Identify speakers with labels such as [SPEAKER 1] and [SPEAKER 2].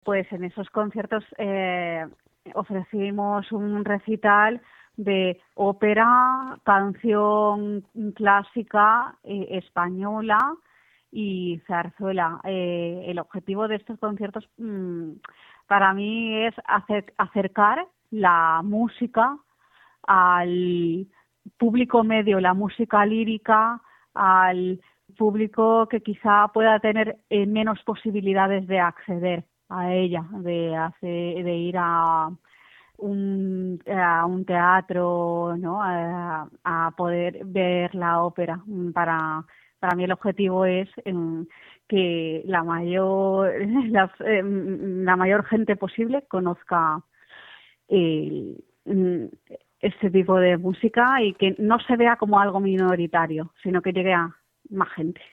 [SPEAKER 1] Pues en esos conciertos ofrecimos un recital de ópera, canción clásica española y zarzuela. El objetivo de estos conciertos para mí es acercar la música al público medio, la música lírica, al público que quizá pueda tener menos posibilidades de acceder a ella, de ir a un teatro, ¿no? A poder ver la ópera. Para mí el objetivo es que la mayor gente posible conozca este tipo de música y que no se vea como algo minoritario, sino que llegue a más gente.